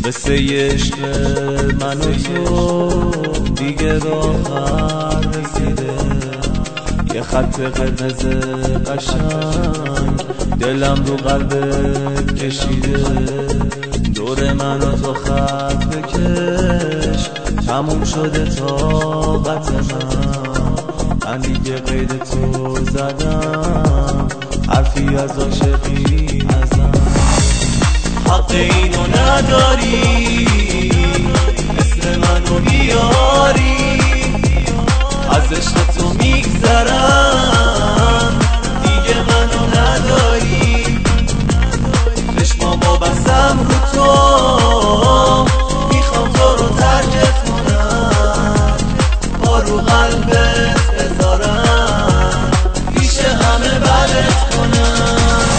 قصه عشق من و تو دیگه به آخر رسیده. یه خط قرمز قشنگ دلم رو قلبت کشیده. دور من و تو خط بکش، تموم شده طاقت من دیگه قید تو زدم، حرفی از عاشقی نزن. حق اینو نداری اسم منو بیاری، از عشق تو میگذرم دیگه منو نداری. چشمامو بستم رو تو، میخوام تو رو ترکت کنم، پا رو قلبت بذارم، پیش همه بدت کنم.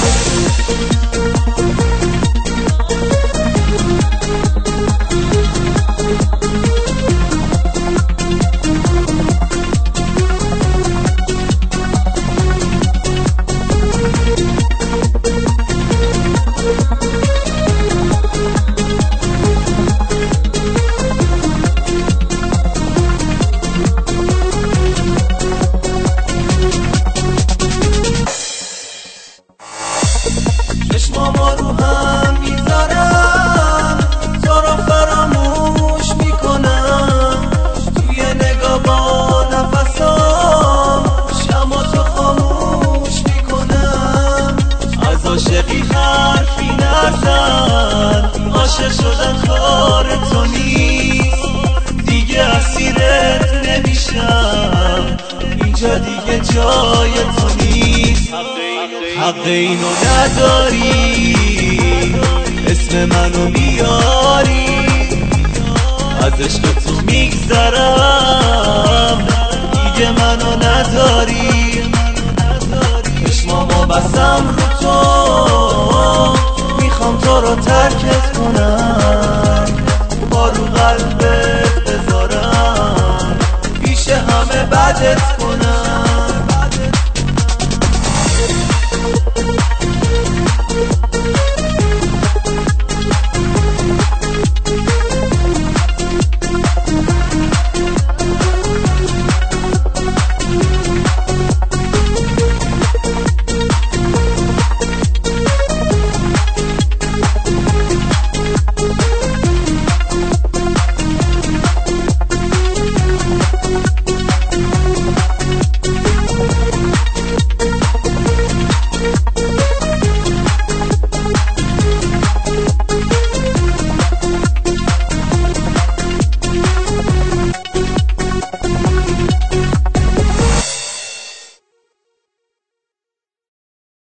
چشمامو رو هم میذارم، تو رو فراموش میکنم، توی نگاه با نفسام شمع تو خاموش میکنم. از عاشقی حرفی نزن، عاشق شدن کار تو نیست، دیگه اسیرت نمیشم، اینجا دیگه جای تو نیست. حق اینو نداری اسم منو بیاری، از عشق تو میگذرم دیگه منو نداری. چشمامو بستم رو تو،